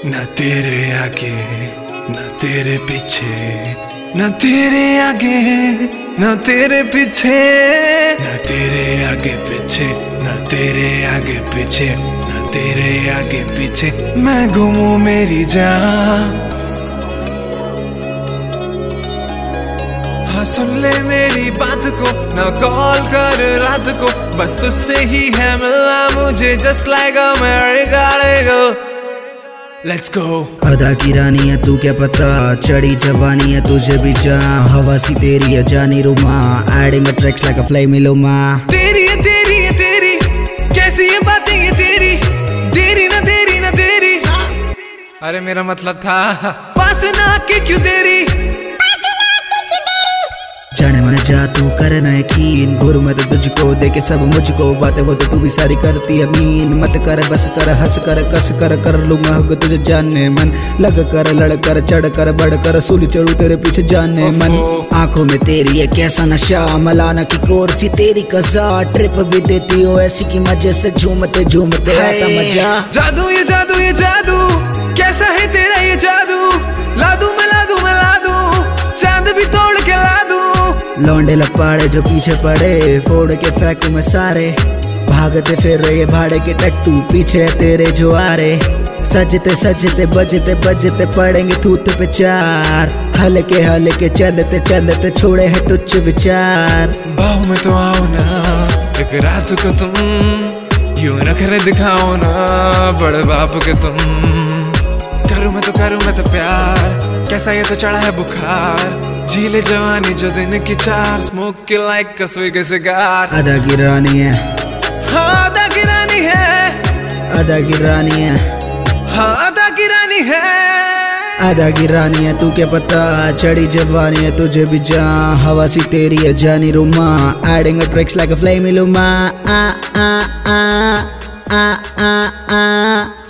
न तेरे आगे न तेरे पीछे, न तेरे आगे न तेरे पीछे, न तेरे आगे पीछे, न तेरे आगे पीछे, न तेरे आगे पीछे मैं घूमूं मेरी जान। हाँ सुन ले मेरी बात को, ना कॉल कर रात को, बस तुझसे ही है मिलना मुझे, just like a merry go. Let's go. अदा की रानी है तू क्या पता, चढ़ी जवानी है तुझे भी जा, हवा सी तेरी है जानी रुमा, adding tracks like a fly मिलोमा। तेरी है तेरी है तेरी, कैसी ये बातें ये तेरी, देरी ना देरी ना देरी, अरे मेरा मतलब था पास ना आके क्यों देरी, जाने मन जा तू करना यकीन, गुरु मैं तो तुझको देके सब मुझको, बातें वो तो तू भी सारी करती है मीन, मत कर बस कर हंस कर कस कर लूंगा हक तुझे जानने मन, लग कर लड़ कर चढ़ कर बढ़ कर सूली चढ़ू तेरे पीछे जानने मन। आंखों में तेरी है कैसा नशा, मलाना की कोर सी तेरी कसा, ट्रिप भी देती हो ऐसी की मजे से झूमते झूमते आता मजा। जादू ये जादू ये जादू, कैसा है तेरा ये जादू, ला दूं मैं ला दूं मैं ला दूं, चांद भी तोड़ के ला दूं। लौंडे लपाड़े जो पीछे पड़े, फोड़ के फेंकू मैं सारे, भागते फिर रहे भाड़े के टट्टू, पीछे तेरे जो आ रे, सजते सजते बजते बजते पड़ेंगे थूत पे चार, हल्के चलते चलते छोड़े हैं तुच्छ विचार। बाहों में तो आओ ना एक रात को तुम, यूं नखरे दिखाओ ना बड़े बाप के तुम, करूँ मैं तो प्यार, कैसा ये तो चढ़ा है बुखार, झीले जवानी जो दिन की चार, स्मोक के लाइक कसवे के सिगार। अदा की रानी है, हाँ अदा की रानी है, अदा की रानी है, हाँ अदा की रानी है, अदा की रानी है तू क्या पता, चढ़ी जवानी है तुझे भी जा, हवा सी तेरी है जानी रुमा, adding tracks like a fly मिलोमा। आ आ आ आ आ आ